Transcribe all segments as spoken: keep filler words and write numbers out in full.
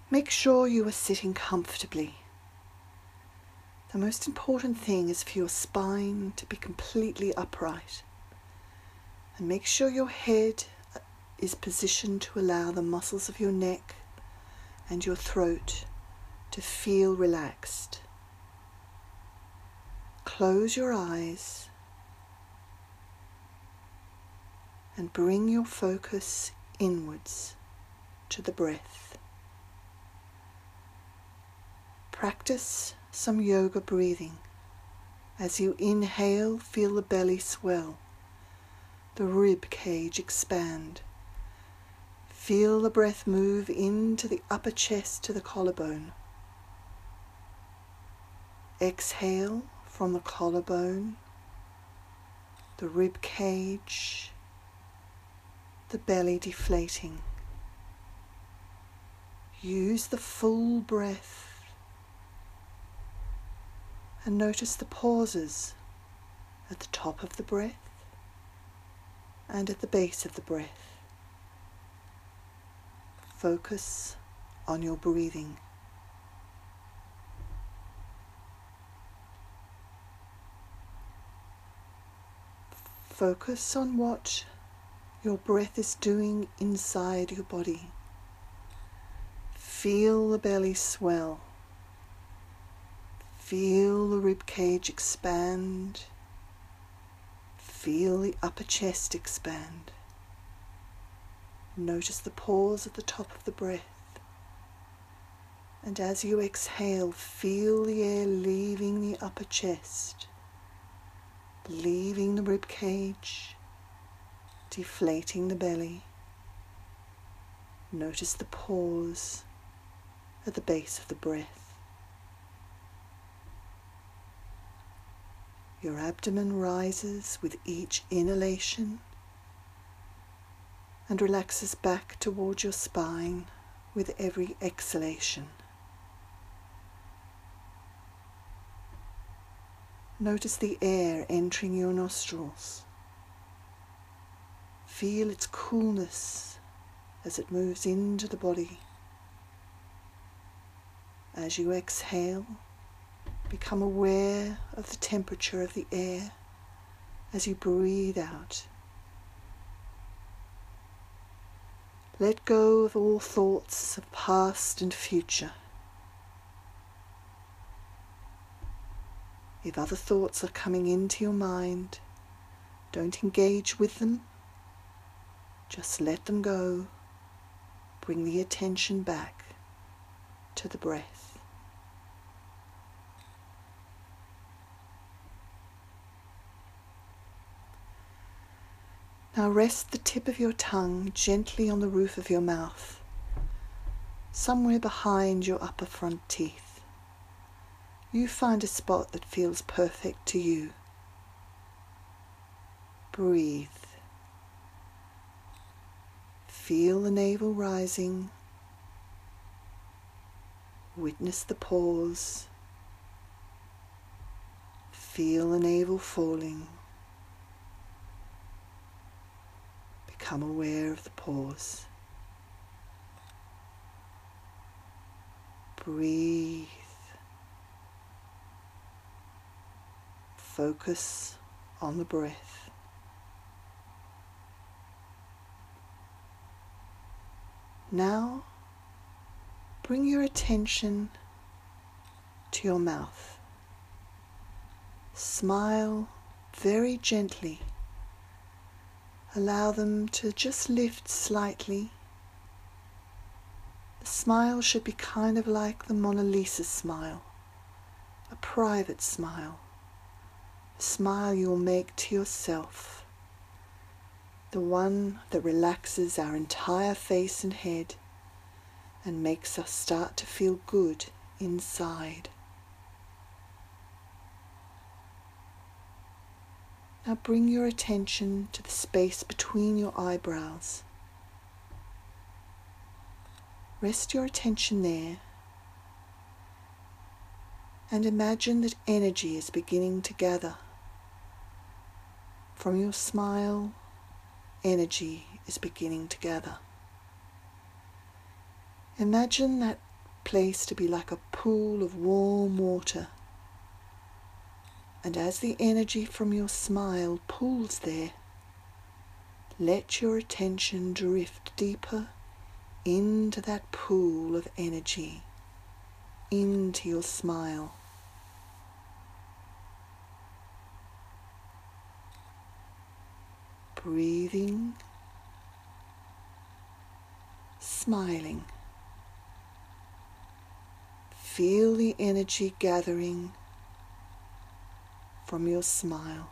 Make sure you are sitting comfortably. The most important thing is for your spine to be completely upright. And make sure your head is positioned to allow the muscles of your neck and your throat to feel relaxed. Close your eyes and bring your focus inwards to the breath. Practice some yoga breathing. As you inhale, feel the belly swell, the rib cage expand. Feel the breath move into the upper chest to the collarbone. Exhale from the collarbone, the rib cage, the belly deflating. Use the full breath and notice the pauses at the top of the breath and at the base of the breath. Focus on your breathing. Focus on what your breath is doing inside your body. Feel the belly swell. Feel the rib cage expand. Feel the upper chest expand. Notice the pause at the top of the breath. And as you exhale, feel the air leaving the upper chest, leaving the rib cage, deflating the belly. Notice the pause at the base of the breath. Your abdomen rises with each inhalation and relaxes back towards your spine with every exhalation. Notice the air entering your nostrils. Feel its coolness as it moves into the body. As you exhale, become aware of the temperature of the air as you breathe out. Let go of all thoughts of past and future. If other thoughts are coming into your mind, don't engage with them. Just let them go. Bring the attention back to the breath. Now rest the tip of your tongue gently on the roof of your mouth, somewhere behind your upper front teeth. You find a spot that feels perfect to you. Breathe. Feel the navel rising. Witness the pause. Feel the navel falling. Become aware of the pause. Breathe. Focus on the breath. Now, bring your attention to your mouth. Smile very gently. Allow them to just lift slightly. The smile should be kind of like the Mona Lisa smile, a private smile, a smile you'll make to yourself, the one that relaxes our entire face and head and makes us start to feel good inside. Now bring your attention to the space between your eyebrows. Rest your attention there and imagine that energy is beginning to gather. From your smile, energy is beginning to gather. Imagine that place to be like a pool of warm water. And as the energy from your smile pools there, let your attention drift deeper into that pool of energy, into your smile. Breathing, smiling. Feel the energy gathering from your smile.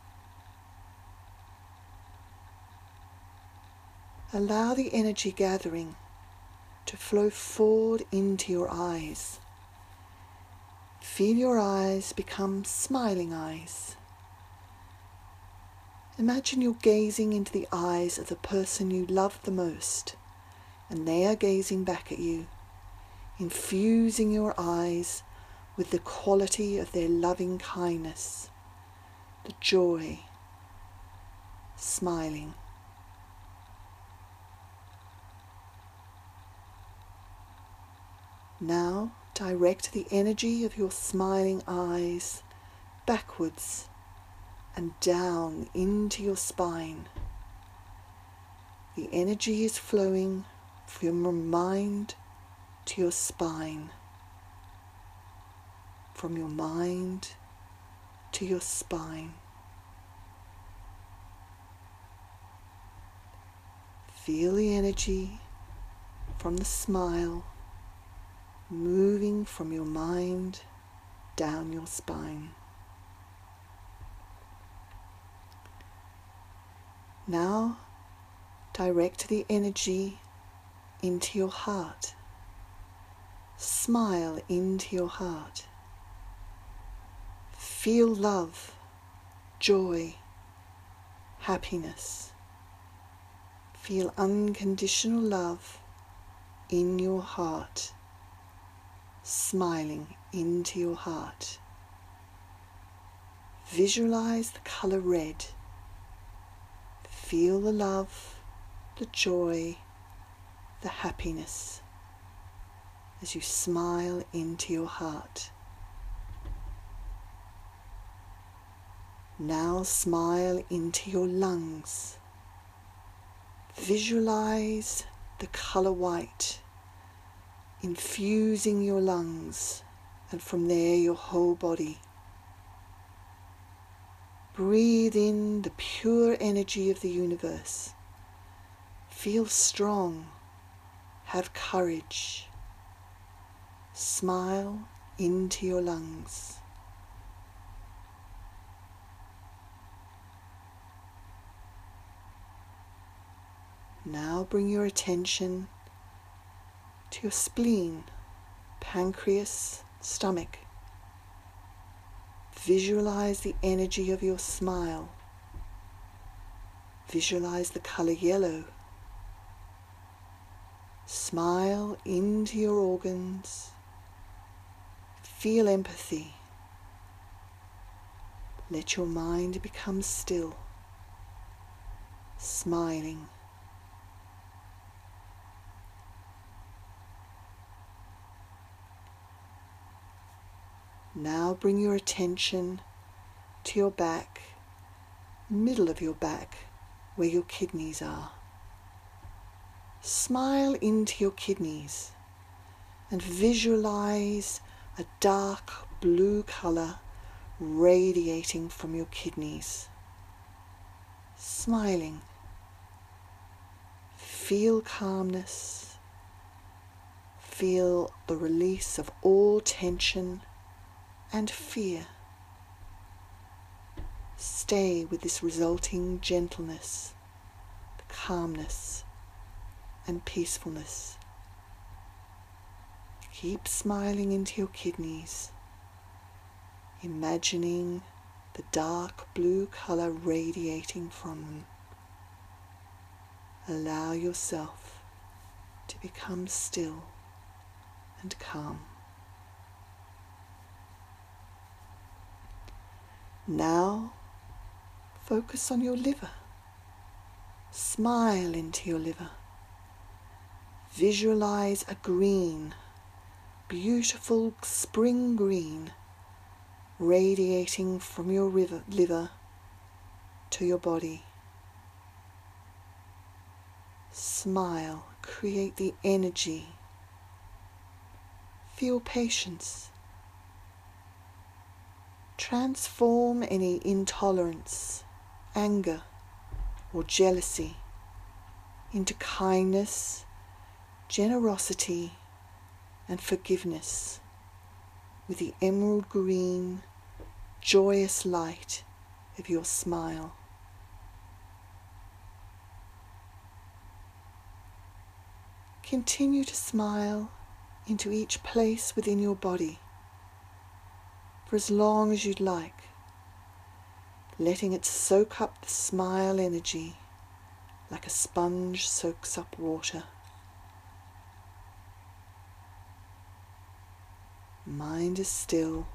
Allow the energy gathering to flow forward into your eyes. Feel your eyes become smiling eyes. Imagine you're gazing into the eyes of the person you love the most, and they are gazing back at you, infusing your eyes with the quality of their loving kindness, the joy, smiling. Now direct the energy of your smiling eyes backwards and down into your spine. The energy is flowing from your mind to your spine, from your mind to your spine. Feel the energy from the smile moving from your mind down your spine. Now direct the energy into your heart. Smile into your heart. Feel love, joy, happiness. Feel unconditional love in your heart, smiling into your heart. Visualize the color red. Feel the love, the joy, the happiness as you smile into your heart. Now smile into your lungs. Visualize the color white, infusing your lungs, and from there your whole body. Breathe in the pure energy of the universe. Feel strong. Have courage. Smile into your lungs. Now bring your attention to your spleen, pancreas, stomach. Visualize the energy of your smile. Visualize the color yellow. Smile into your organs. Feel empathy. Let your mind become still, smiling. Now bring your attention to your back, middle of your back, where your kidneys are. Smile into your kidneys and visualize a dark blue color radiating from your kidneys. Smiling. Feel calmness. Feel the release of all tension and fear. Stay with this resulting gentleness, calmness, and peacefulness. Keep smiling into your kidneys, imagining the dark blue color radiating from them. Allow yourself to become still and calm. Now, focus on your liver. Smile into your liver. Visualize a green, beautiful spring green radiating from your river, liver to your body. Smile, create the energy. Feel patience. Transform any intolerance, anger, or jealousy into kindness, generosity, and forgiveness with the emerald green, joyous light of your smile. Continue to smile into each place within your body for as long as you'd like, letting it soak up the smile energy like a sponge soaks up water. Mind is still,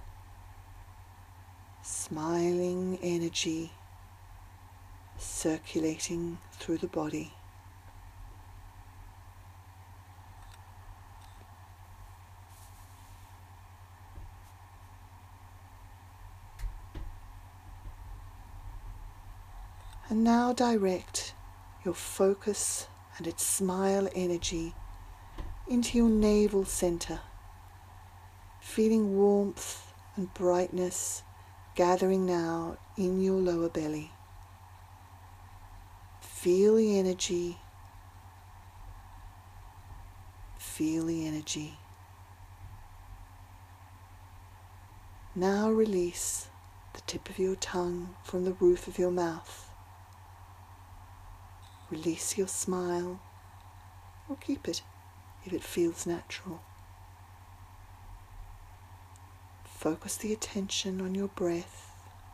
smiling energy circulating through the body. And now direct your focus and its smile energy into your navel center, feeling warmth and brightness gathering now in your lower belly. Feel the energy, feel the energy. Now release the tip of your tongue from the roof of your mouth. Release your smile, or keep it if it feels natural. Focus the attention on your breath.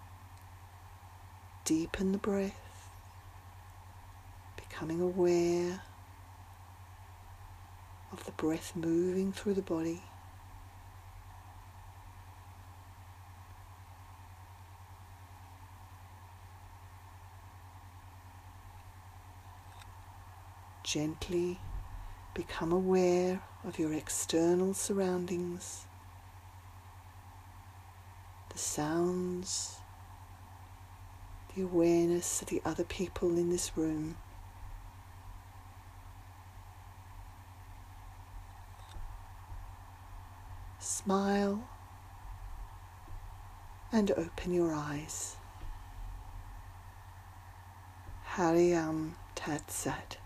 Deepen the breath, becoming aware of the breath moving through the body. Gently become aware of your external surroundings, the sounds, the awareness of the other people in this room. Smile and open your eyes. Hari Om Tat Sat.